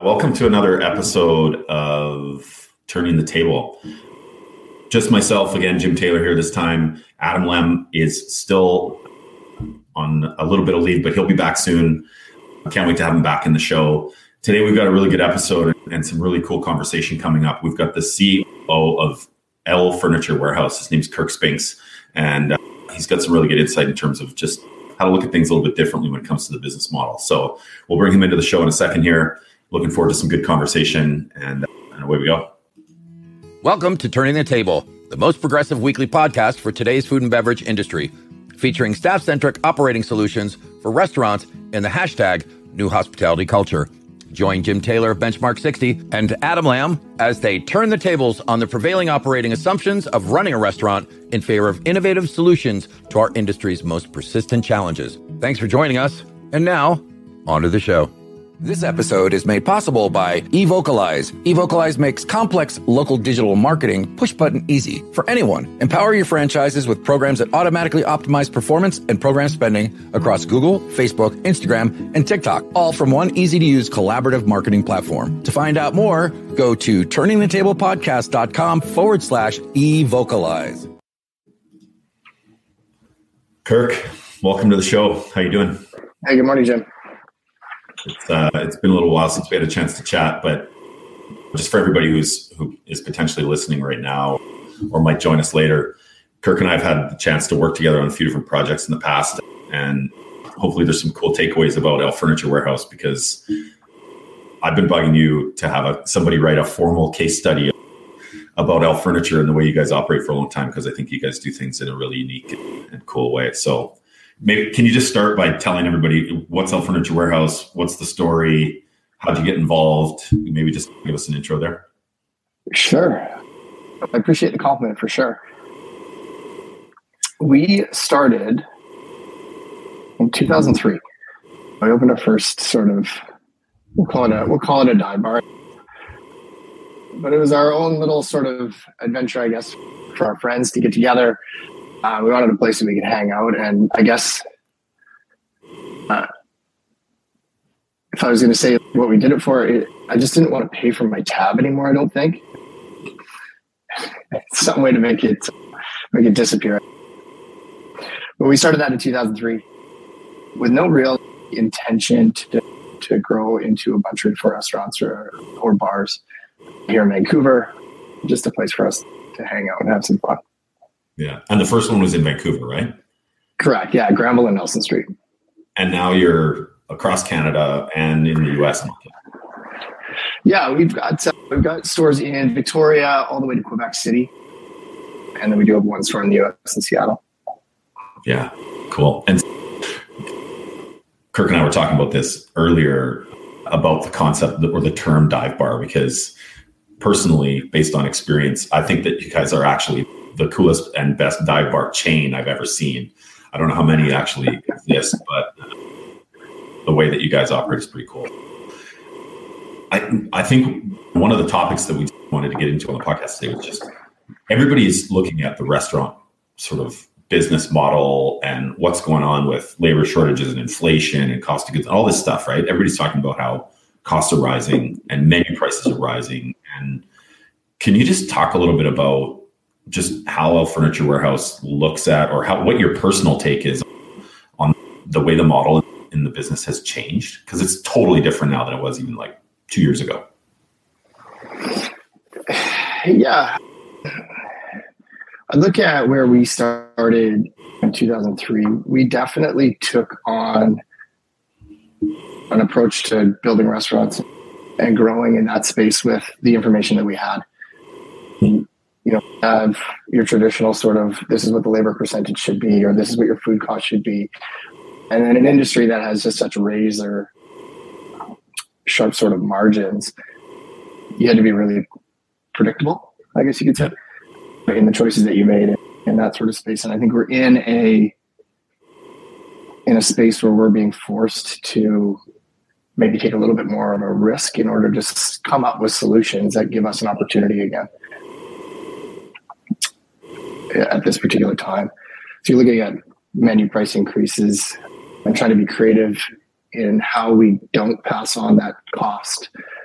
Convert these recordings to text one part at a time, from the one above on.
Welcome to another episode of Turning the Table. Just myself again, Jim Taylor here this time. Adam Lem is still on a little bit of leave, but he'll be back soon. I can't wait to have him back in the show. Today we've got a really good episode and some really cool conversation coming up. We've got the CEO of L Furniture Warehouse. His name's Kirk Spinks, and he's got some really good insight in terms of just how to look at things a little bit differently when it comes to the business model. So we'll bring him into the show in a second here. Looking forward to some good conversation, and away we go. Welcome to Turning the Table, the most progressive weekly podcast for today's food and beverage industry, featuring staff-centric operating solutions for restaurants in the hashtag New Hospitality Culture. Join Jim Taylor of Benchmark 60 and Adam Lamb as they turn the tables on the prevailing operating assumptions of running a restaurant in favor of innovative solutions to our industry's most persistent challenges. Thanks for joining us. And now, on to the show. This episode is made possible by eVocalize. eVocalize makes complex local digital marketing push-button easy for anyone. Empower your franchises with programs that automatically optimize performance and program spending across Google, Facebook, Instagram, and TikTok, all from one easy-to-use collaborative marketing platform. To find out more, go to turningthetablepodcast.com/eVocalize. Kirk, welcome to the show. How you doing? Hey, good morning, Jim. It's been a little while since we had a chance to chat, but just for everybody who is potentially listening right now or might join us later, Kirk and I have had the chance to work together on a few different projects in the past, and hopefully there's some cool takeaways about L Furniture Warehouse, because I've been bugging you to have somebody write a formal case study about L Furniture and the way you guys operate for a long time, because I think you guys do things in a really unique and cool way. So maybe can you just start by telling everybody what's L Furniture Warehouse? What's the story? How'd you get involved? Maybe just give us an intro there. Sure. I appreciate the compliment for sure. We started in 2003. I opened our first sort of, we'll call it a dive bar, but it was our own little sort of adventure, I guess, for our friends to get together. We wanted a place that we could hang out, and I guess if I was going to say what we did it for, I just didn't want to pay for my tab anymore. I don't think some way to make it disappear. But we started that in 2003 with no real intention to grow into a bunch of restaurants or bars here in Vancouver. Just a place for us to hang out and have some fun. Yeah. And the first one was in Vancouver, right? Correct. Yeah. Granville and Nelson Street. And now you're across Canada and in the US. Yeah. We've got stores in Victoria all the way to Quebec City. And then we do have one store in the US in Seattle. Yeah. Cool. And Kirk and I were talking about this earlier about the concept or the term dive bar, because personally, based on experience, I think that you guys are actually the coolest and best dive bar chain I've ever seen. I don't know how many actually exist, but the way that you guys operate is pretty cool. I think one of the topics that we wanted to get into on the podcast today was just everybody is looking at the restaurant sort of business model and what's going on with labor shortages and inflation and cost of goods and all this stuff, right? Everybody's talking about how costs are rising and menu prices are rising. And can you just talk a little bit about just how L Furniture Warehouse looks at, or what your personal take is on the way the model in the business has changed? Because it's totally different now than it was even like 2 years ago. Yeah. I look at where we started in 2003. We definitely took on an approach to building restaurants and growing in that space with the information that we had. Have your traditional sort of, this is what the labor percentage should be, or this is what your food cost should be. And in an industry that has just such razor sharp sort of margins, you had to be really predictable, I guess you could say, in the choices that you made in that sort of space. And I think we're in a space where we're being forced to maybe take a little bit more of a risk in order to come up with solutions that give us an opportunity again at this particular time. So you're looking at menu price increases and trying to be creative in how we don't pass on that cost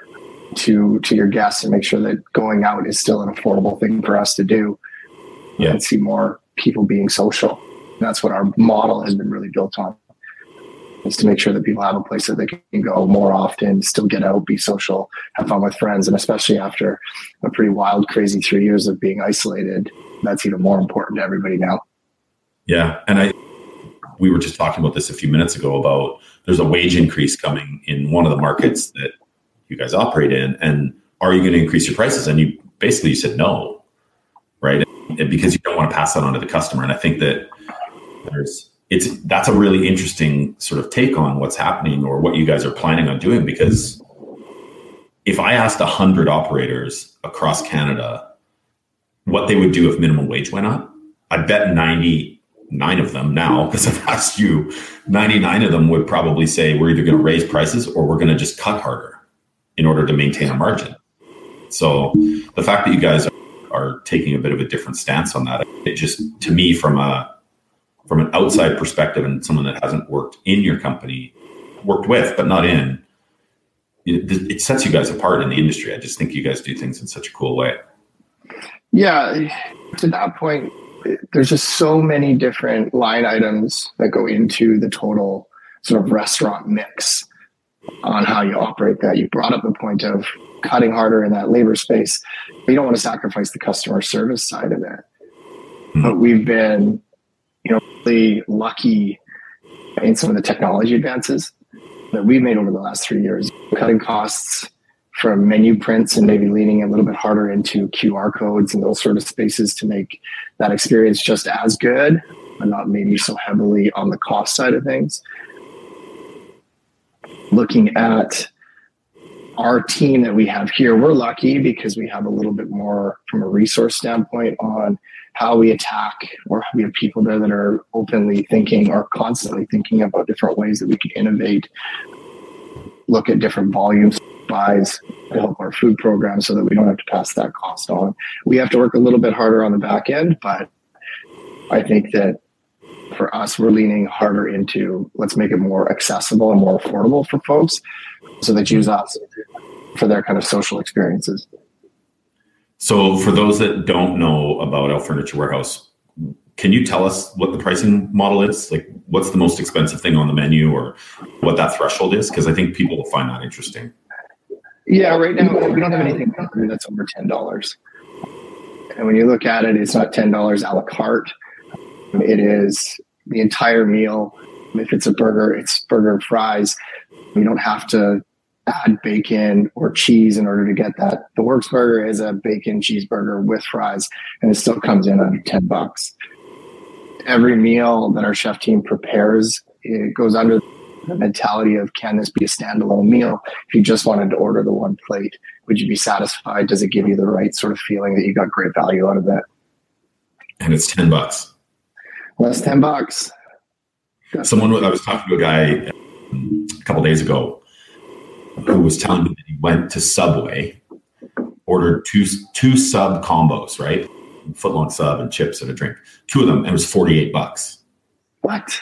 to your guests and make sure that going out is still an affordable thing for us to do. Yeah. And see more people being social. That's what our model has been really built on, is to make sure that people have a place that they can go more often, still get out, be social, have fun with friends. And especially after a pretty wild, crazy 3 years of being isolated, that's even more important to everybody now. Yeah. And we were just talking about this a few minutes ago about there's a wage increase coming in one of the markets that you guys operate in. And are you going to increase your prices? And you said no, right? And because you don't want to pass that on to the customer. And I think that that's a really interesting sort of take on what's happening or what you guys are planning on doing. Because if I asked 100 operators across Canada what they would do if minimum wage went up, I bet 99 of them now, because I've asked you, 99 of them would probably say we're either going to raise prices or we're going to just cut harder in order to maintain a margin. So the fact that you guys are taking a bit of a different stance on that, it just, to me, from an outside perspective and someone that hasn't worked in your company, worked with but not in, it sets you guys apart in the industry. I just think you guys do things in such a cool way. Yeah, to that point, there's just so many different line items that go into the total sort of restaurant mix on how you operate that. You brought up the point of cutting harder in that labor space. You don't want to sacrifice the customer service side of it. Mm-hmm. But we've been, really lucky in some of the technology advances that we've made over the last 3 years, cutting costs from menu prints and maybe leaning a little bit harder into QR codes and those sort of spaces to make that experience just as good, but not maybe so heavily on the cost side of things. Looking at our team that we have here, we're lucky because we have a little bit more from a resource standpoint on how we attack, or we have people there that are openly thinking or constantly thinking about different ways that we can innovate, look at different volumes, buys to help our food program so that we don't have to pass that cost on. We have to work a little bit harder on the back end, but I think that for us, we're leaning harder into let's make it more accessible and more affordable for folks so they choose us for their kind of social experiences. So for those that don't know about El Furniture Warehouse, can you tell us what the pricing model is? Like, what's the most expensive thing on the menu, or what that threshold is? Because I think people will find that interesting. Yeah, right now we don't have anything that's over $10. And when you look at it, it's not $10 a la carte. It is the entire meal. If it's a burger, it's burger and fries. You don't have to add bacon or cheese in order to get that. The Works Burger is a bacon cheeseburger with fries, and it still comes in under $10. Every meal that our chef team prepares, it goes under the mentality of, can this be a standalone meal? If you just wanted to order the one plate, would you be satisfied? Does it give you the right sort of feeling that you got great value out of that? And it's $10. Less $10. I was talking to a guy a couple days ago who was telling me that he went to Subway, ordered two sub combos, right? Footlong sub and chips and a drink. Two of them, and it was $48. What?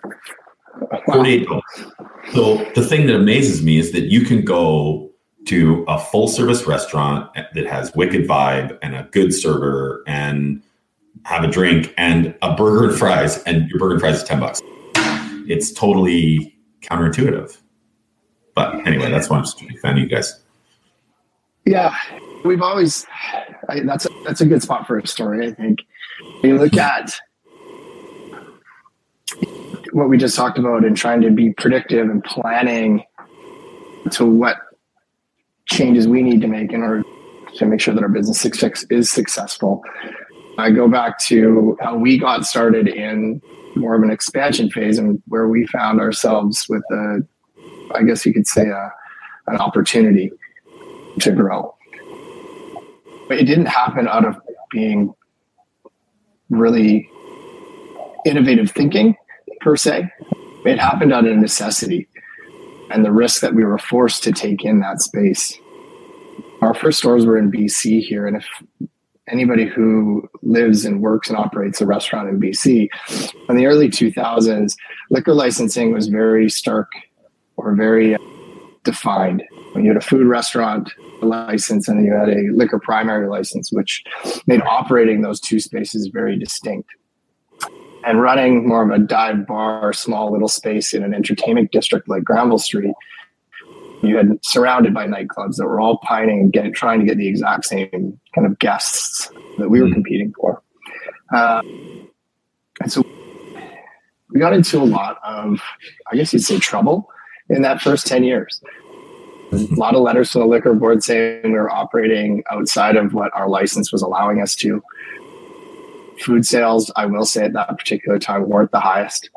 $48. So the thing that amazes me is that you can go to a full service restaurant that has wicked vibe and a good server and have a drink and a burger and fries, and your burger and fries is $10. It's totally counterintuitive. But anyway, that's why I'm just a big fan of you guys. Yeah, we've always, that's a good spot for a story, I think. When you look at what we just talked about and trying to be predictive and planning to what changes we need to make in order to make sure that our business is successful. I go back to how we got started in more of an expansion phase and where we found ourselves with I guess you could say an opportunity to grow. But it didn't happen out of being really innovative thinking per se. It happened out of necessity and the risk that we were forced to take in that space. Our first stores were in BC here, and if anybody who lives and works and operates a restaurant in BC, in the early 2000s, liquor licensing was very stark or very defined. When you had a food restaurant, license, and then you had a liquor primary license, which made operating those two spaces very distinct. And running more of a dive bar, small little space in an entertainment district like Granville Street, you had surrounded by nightclubs that were all pining and trying to get the exact same kind of guests that we were competing for. And so we got into a lot of, I guess you'd say, trouble in that first 10 years. A lot of letters from the liquor board saying we were operating outside of what our license was allowing us to. Food sales, I will say at that particular time, weren't the highest.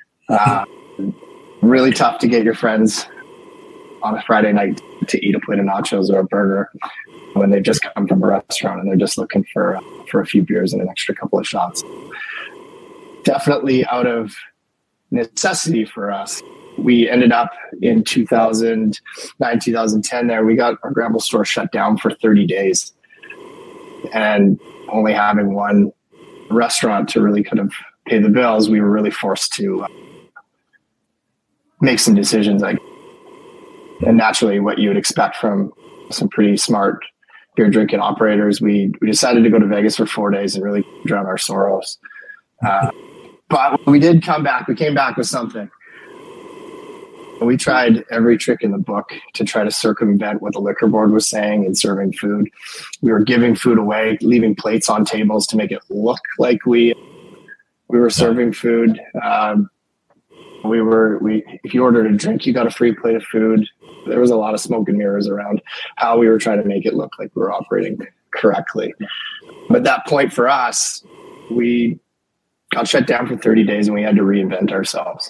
Really tough to get your friends on a Friday night to eat a plate of nachos or a burger when they've just come from a restaurant and they're just looking for a few beers and an extra couple of shots. Definitely out of necessity for us. We ended up in 2009, 2010 there, we got our Granville store shut down for 30 days. And only having one restaurant to really kind of pay the bills, we were really forced to make some decisions. And naturally, what you would expect from some pretty smart beer drinking operators, we decided to go to Vegas for 4 days and really drown our sorrows. But we did come back. We came back with something. We tried every trick in the book to try to circumvent what the liquor board was saying in serving food. We were giving food away, leaving plates on tables to make it look like we were serving food. If you ordered a drink, you got a free plate of food. There was a lot of smoke and mirrors around how we were trying to make it look like we were operating correctly. But at that point for us, we got shut down for 30 days and we had to reinvent ourselves.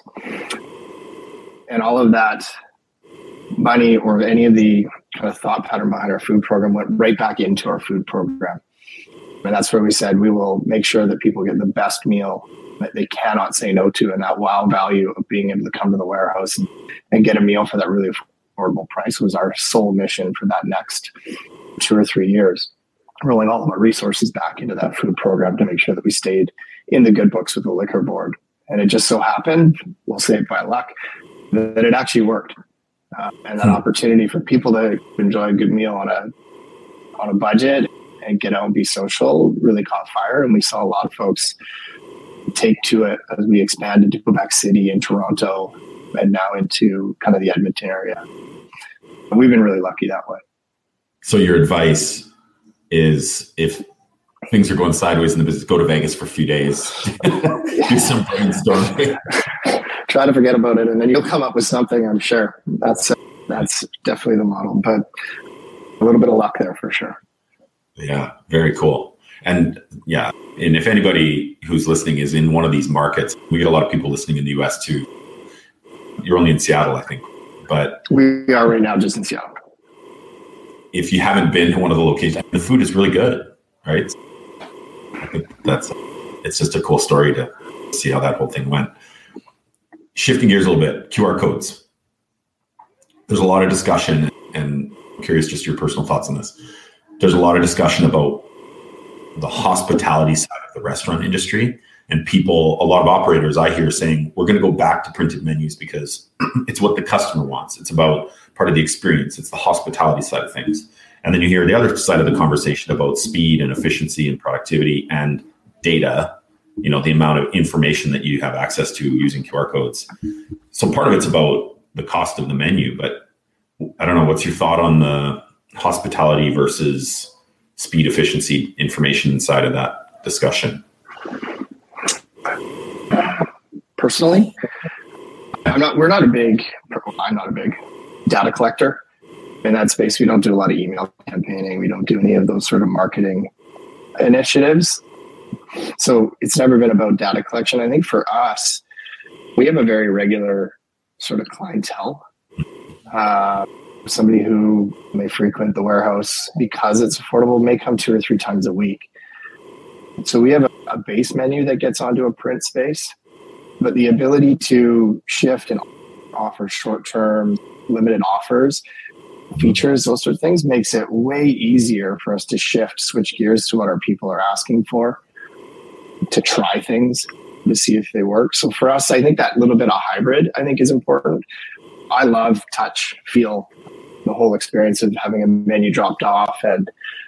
And all of that money or any of the kind of thought pattern behind our food program went right back into our food program. And that's where we said we will make sure that people get the best meal that they cannot say no to, and that wow value of being able to come to the warehouse and get a meal for that really affordable price was our sole mission for that next 2 or 3 years, rolling all of our resources back into that food program to make sure that we stayed in the good books with the liquor board. And it just so happened, we'll say it by luck, that it actually worked. And that opportunity for people to enjoy a good meal on a budget and get out and be social really caught fire. And we saw a lot of folks take to it as we expanded to Quebec City and Toronto and now into kind of the Edmonton area. And we've been really lucky that way. So your advice is, if things are going sideways in the business, go to Vegas for a few days, do some brainstorming. Try to forget about it, and then you'll come up with something, I'm sure. That's definitely the model, but a little bit of luck there for sure. Yeah, very cool. And yeah, and if anybody who's listening is in one of these markets, we get a lot of people listening in the US too. You're only in Seattle, I think, but we are right now just in Seattle. If you haven't been to one of the locations, the food is really good, right? I think it's just a cool story to see how that whole thing went. Shifting gears a little bit, QR codes. There's a lot of discussion, and I'm curious just your personal thoughts on this. There's a lot of discussion about the hospitality side of the restaurant industry, and people, a lot of operators I hear saying, we're going to go back to printed menus because it's what the customer wants. It's about part of the experience. It's the hospitality side of things. And then you hear the other side of the conversation about speed and efficiency and productivity and data, you know, the amount of information that you have access to using QR codes. So part of it's about the cost of the menu, but I don't know, what's your thought on the hospitality versus speed, efficiency, information side of that discussion? Personally, I'm not a big data collector in that space. We don't do a lot of email campaigning. We don't do any of those sort of marketing initiatives. So it's never been about data collection. I think for us, we have a very regular sort of clientele. Somebody who may frequent the warehouse because it's affordable may come 2 or 3 times a week. So we have a base menu that gets onto a print space, but the ability to shift and offer short-term limited offers, features, those sort of things makes it way easier for us to switch gears to what our people are asking for, to try things to see if they work. So for us, I think that little bit of hybrid, I think, is important. I love touch, feel the whole experience of having a menu dropped off and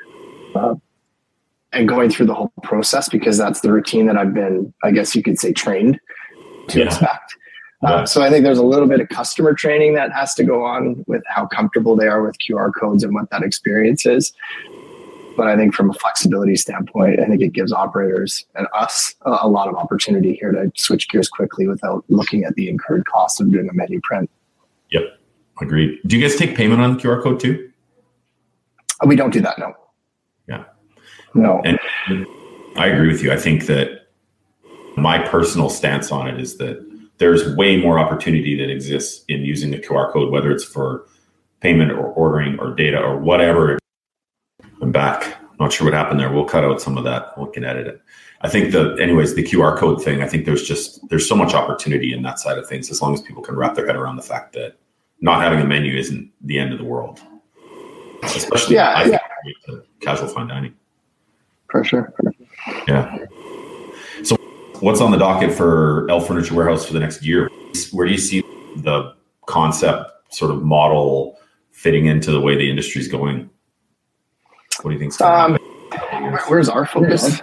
going through the whole process, because that's the routine that I've been, I guess you could say, trained to expect. So I think there's a little bit of customer training that has to go on with how comfortable they are with QR codes and what that experience is. But I think from a flexibility standpoint, I think it gives operators and us a lot of opportunity here to switch gears quickly without looking at the incurred cost of doing a menu print. Yep. Agreed. Do you guys take payment on QR code too? We don't do that. No. Yeah. No. And I agree with you. I think that my personal stance on it is that there's way more opportunity that exists in using the QR code, whether it's for payment or ordering or data or whatever. I'm back. Not sure what happened there. We'll cut out some of that. We can edit it. I think the QR code thing, I think there's so much opportunity in that side of things, as long as people can wrap their head around the fact that not having a menu isn't the end of the world. Especially to casual fine dining. For sure. Yeah. So what's on the docket for Elle Furniture Warehouse for the next year? Where do you see the concept sort of model fitting into the way the industry is going? What do you think? Where's our focus?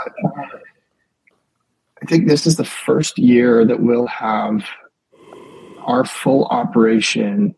I think this is the first year that we'll have our full operation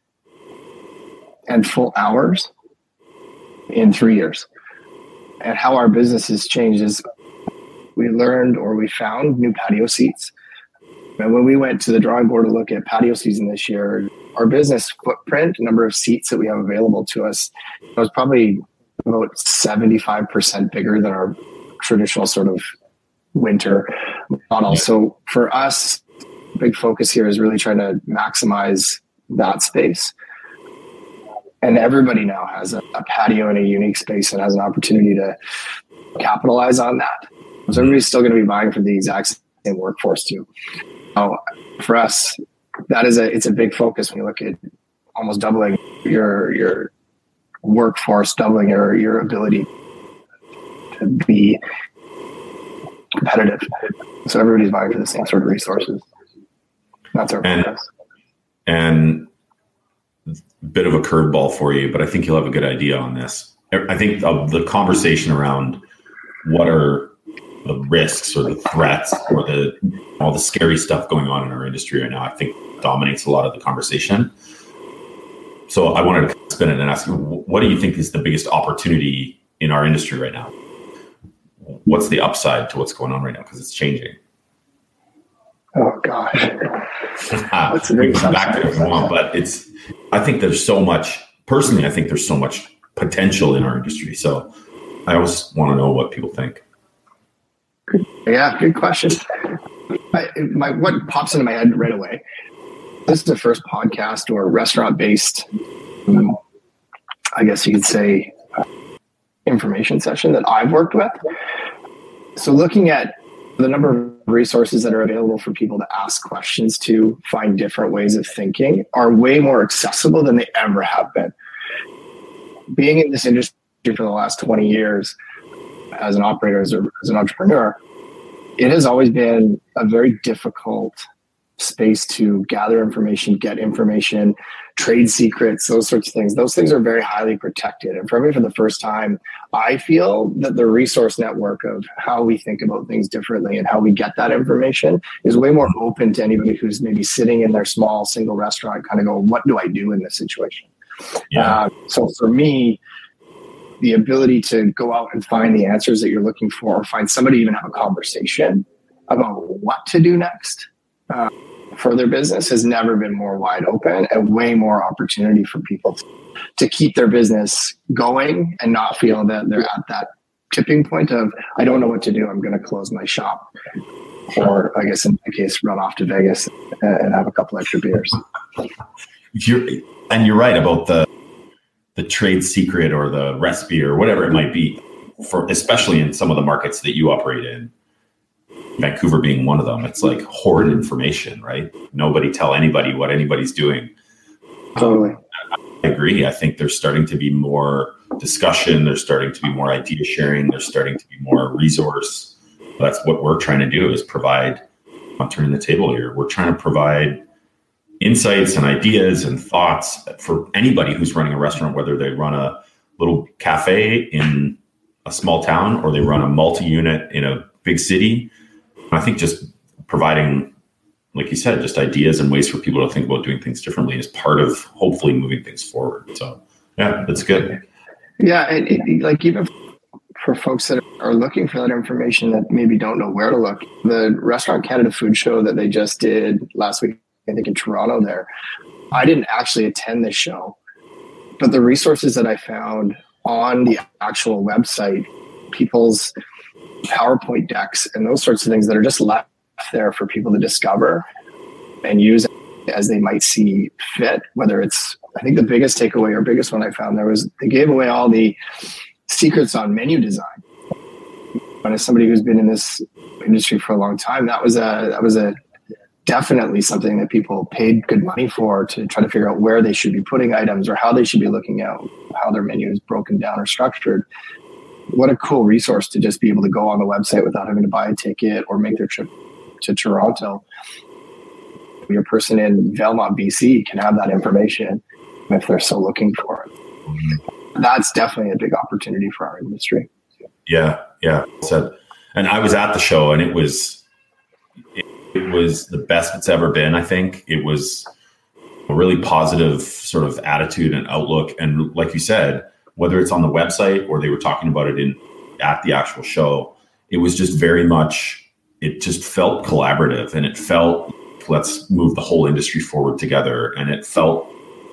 and full hours in 3 years. And how our business has changed is we learned, or we found, new patio seats. And when we went to the drawing board to look at patio season this year, our business footprint, number of seats that we have available to us, was probably about 75% bigger than our traditional sort of winter model. So for us, big focus here is really trying to maximize that space. And everybody now has a patio in a unique space and has an opportunity to capitalize on that. So everybody's still going to be buying for the exact same workforce too. For us, it's a big focus when you look at almost doubling your workforce, doubling your ability to be competitive. So everybody's buying for the same sort of resources. That's our focus. And a bit of a curveball for you, but I think you'll have a good idea on this. I think the conversation around what are the risks or the threats or all the scary stuff going on in our industry right now, I think dominates a lot of the conversation. So I wanted to spin it and ask you, what do you think is the biggest opportunity in our industry right now? What's the upside to what's going on right now? Because it's changing. Oh gosh. We can come back to it if you want, but I think there's so much potential in our industry. So I always want to know what people think. Yeah, good question. What pops into my head right away, this is the first podcast or restaurant-based, I guess you could say, information session that I've worked with. So looking at the number of resources that are available for people to ask questions to, find different ways of thinking, are way more accessible than they ever have been. Being in this industry for the last 20 years as an operator, as an entrepreneur, it has always been a very difficult space to gather information, get information, trade secrets, those sorts of things. Those things are very highly protected. And for me, for the first time, I feel that the resource network of how we think about things differently and how we get that information is way more open to anybody who's maybe sitting in their small single restaurant kind of go, what do I do in this situation? Yeah. So for me, the ability to go out and find the answers that you're looking for, or find somebody, even have a conversation about what to do next for their business, has never been more wide open, and way more opportunity for people to keep their business going and not feel that they're at that tipping point of, I don't know what to do, I'm going to close my shop. Or I guess in my case, run off to Vegas and have a couple extra beers. You're right about the trade secret or the recipe or whatever it might be, for especially in some of the markets that you operate in, Vancouver being one of them. It's like hoard information, right? Nobody tell anybody what anybody's doing. Totally. I agree. I think there's starting to be more discussion. There's starting to be more idea sharing. There's starting to be more resource. That's what we're trying to do, is provide, I'm turning the table here. We're trying to provide insights and ideas and thoughts for anybody who's running a restaurant, whether they run a little cafe in a small town or they run a multi-unit in a big city. I think just providing, like you said, just ideas and ways for people to think about doing things differently is part of hopefully moving things forward. So yeah, that's good. Yeah. Like even for folks that are looking for that information that maybe don't know where to look, the Restaurant Canada Food Show that they just did last week, I think in Toronto there, I didn't actually attend this show, but the resources that I found on the actual website, people's PowerPoint decks and those sorts of things that are just left there for people to discover and use as they might see fit, whether it's, I think the biggest takeaway or biggest one I found there was they gave away all the secrets on menu design. And as somebody who's been in this industry for a long time, that was a definitely something that people paid good money for, to try to figure out where they should be putting items or how they should be looking at how their menu is broken down or structured. What a cool resource to just be able to go on the website without having to buy a ticket or make their trip to Toronto. Your person in Valemount, BC can have that information if they're so looking for it. That's definitely a big opportunity for our industry. Yeah. So, and I was at the show, and it was the best it's ever been. I think it was a really positive sort of attitude and outlook. And like you said, whether it's on the website or they were talking about it at the actual show, it was just very much, it just felt collaborative, and it felt, let's move the whole industry forward together. And it felt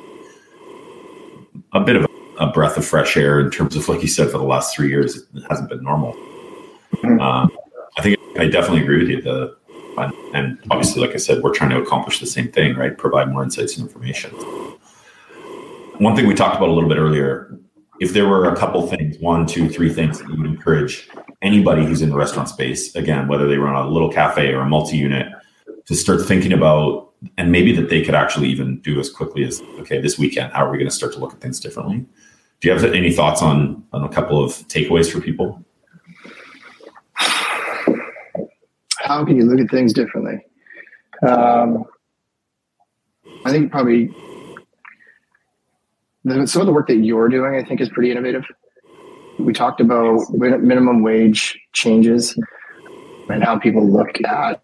a bit of a breath of fresh air in terms of, like you said, for the last 3 years, it hasn't been normal. I think I definitely agree with you. And obviously, like I said, we're trying to accomplish the same thing, right? Provide more insights and information. One thing we talked about a little bit earlier, if there were a couple things, 1, 2, 3 things that you would encourage anybody who's in the restaurant space, again, whether they run a little cafe or a multi-unit, to start thinking about, and maybe that they could actually even do as quickly as, okay, this weekend, how are we going to start to look at things differently? Do you have any thoughts on a couple of takeaways for people? How can you look at things differently? I think probably some of the work that you're doing, I think, is pretty innovative. We talked about minimum wage changes and how people look at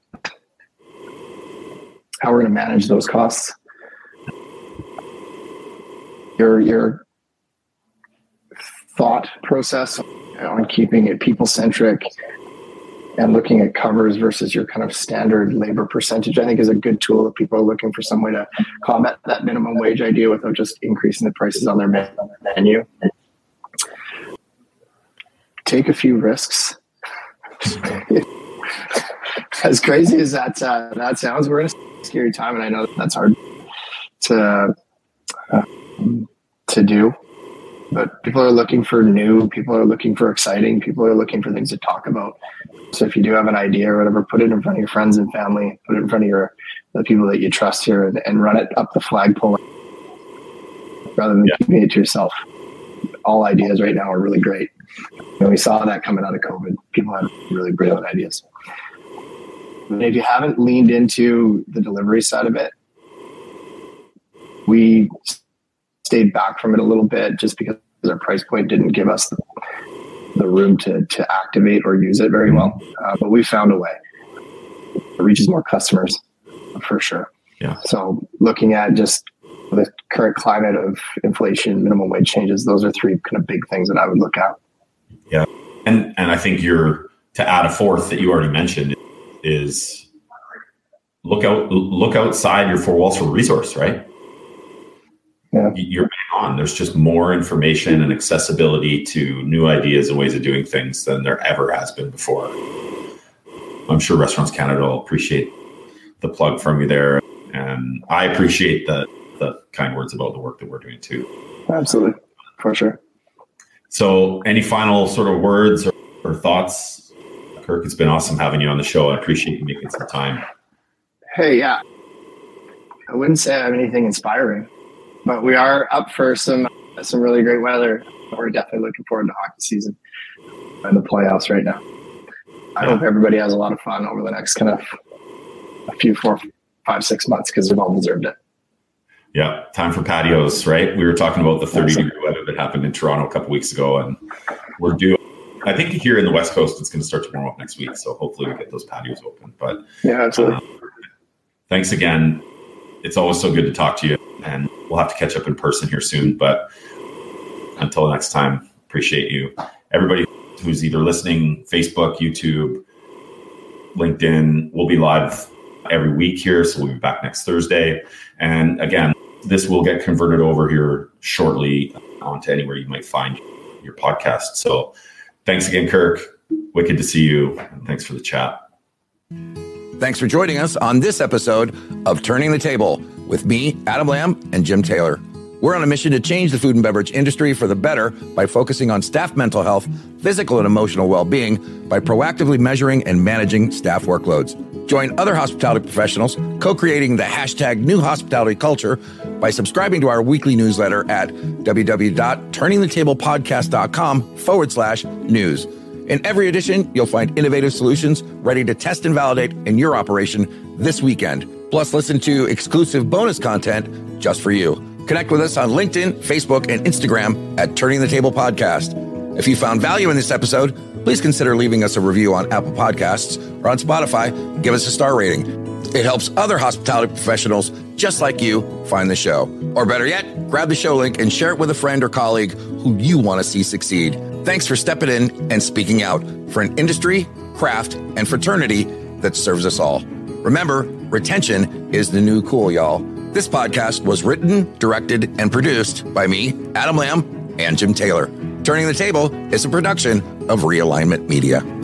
how we're going to manage those costs. Your thought process on keeping it people-centric and looking at covers versus your kind of standard labor percentage, I think, is a good tool if people are looking for some way to combat that minimum wage idea without just increasing the prices on their menu. Take a few risks. As crazy as that sounds, we're in a scary time, and I know that's hard to do. But people are looking for new, people are looking for exciting, people are looking for things to talk about. So if you do have an idea or whatever, put it in front of your friends and family, put it in front of the people that you trust here, and run it up the flagpole rather than keeping it to yourself. All ideas right now are really great. We saw that coming out of COVID. People have really brilliant ideas. And if you haven't leaned into the delivery side of it, we stayed back from it a little bit just because our price point didn't give us the room to activate or use it very well. But we found a way. It reaches more customers for sure. Yeah. So looking at just the current climate of inflation, minimum wage changes, those are 3 kind of big things that I would look at. Yeah. And I think to add a fourth that you already mentioned is look outside your 4 walls for resource, right? Yeah. You're bang on. There's just more information and accessibility to new ideas and ways of doing things than there ever has been before. I'm sure Restaurants Canada will appreciate the plug from you there. And I appreciate the kind words about the work that we're doing too. Absolutely. For sure. So any final sort of words or thoughts? Kirk, it's been awesome having you on the show. I appreciate you making some time. Hey, yeah. I wouldn't say I have anything inspiring, but we are up for some really great weather. We're definitely looking forward to hockey season and the playoffs right now. I hope everybody has a lot of fun over the next kind of a few 4, 5, 6 months because they've all deserved it. Yeah, time for patios, right? We were talking about the 30-degree weather that happened in Toronto a couple weeks ago, and we're due. I think here in the West Coast, it's going to start to warm up next week, so hopefully we get those patios open. But yeah, absolutely. Thanks again. It's always so good to talk to you, and we'll have to catch up in person here soon. But until next time, appreciate you. Everybody who's either listening, Facebook, YouTube, LinkedIn, we'll be live every week here, so we'll be back next Thursday. And again, this will get converted over here shortly onto anywhere you might find your podcast. So thanks again, Kirk. Wicked to see you. And thanks for the chat. Thanks for joining us on this episode of Turning the Table with me, Adam Lamb, and Jim Taylor. We're on a mission to change the food and beverage industry for the better by focusing on staff mental health, physical and emotional well-being, by proactively measuring and managing staff workloads. Join other hospitality professionals co-creating the hashtag New Hospitality Culture by subscribing to our weekly newsletter at www.turningthetablepodcast.com/news. In every edition, you'll find innovative solutions ready to test and validate in your operation this weekend. Plus, listen to exclusive bonus content just for you. Connect with us on LinkedIn, Facebook, and Instagram at Turning the Table Podcast. If you found value in this episode, please consider leaving us a review on Apple Podcasts or on Spotify. Give us a star rating. It helps other hospitality professionals just like you find the show. Or better yet, grab the show link and share it with a friend or colleague who you want to see succeed. Thanks for stepping in and speaking out for an industry, craft, and fraternity that serves us all. Remember, retention is the new cool, y'all. This podcast was written, directed, and produced by me, Adam Lamb, and Jim Taylor. Turning the Table is a production of Realignment Media.